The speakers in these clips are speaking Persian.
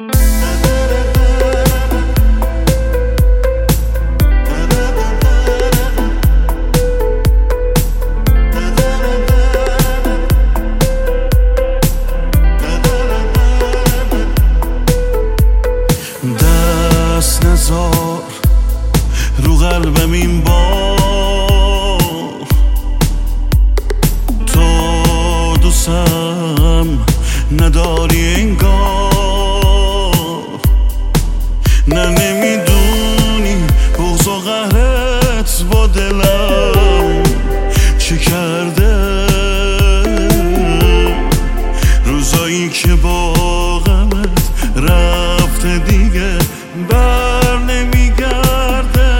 دست نزار رو قلبم این بار، تو دوستم نداری انگار. نه نمیدونی بغض و قهرت با دلم چی کرده، روزایی که با غمت رفته دیگه بر نمیگرده.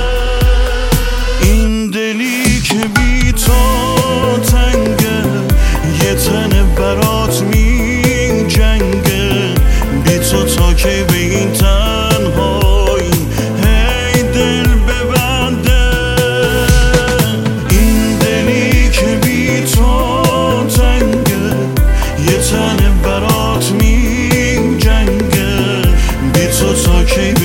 این دلی که بی تو تنگه، یه تنه برات می جنگه، بی تو تا کی به این تنهایی هی دل ببنده. این دلی که بی تو تنگه، یه تنه برات می جنگه، بی تو تا کی